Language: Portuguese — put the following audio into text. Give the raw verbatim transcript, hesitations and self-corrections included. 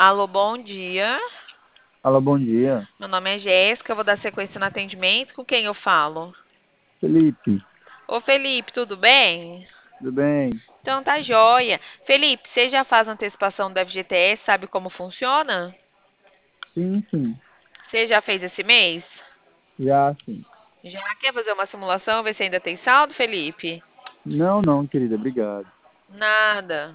Alô, bom dia. Alô, bom dia. Meu nome é Jéssica, eu vou dar sequência no atendimento. Com quem eu falo? Felipe, Ô, Felipe, tudo bem? tudo bem? Então tá joia. Felipe, você já faz antecipação do F G T S, sabe como funciona? Sim, sim. Você já fez esse mês? Já, sim. Já quer fazer uma simulação, ver se ainda tem saldo, Felipe? Não, não, querida, obrigado. Nada.